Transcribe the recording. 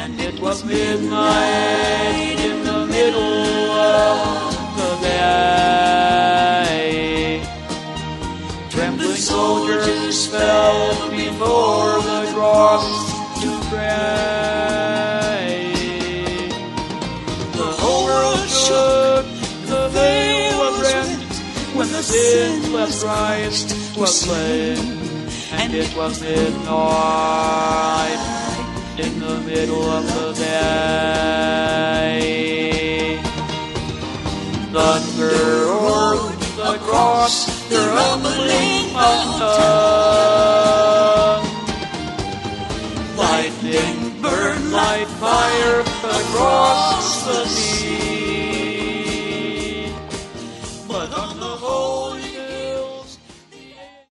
and it was midnight in the middle of the day. Trembling soldiers fell before the cross to pray. The whole world shook, the veil was rent, when the sinless Christ was slain, and it was midnight in the middle of the day. Thunder o'er the cross, the rumbling mountain.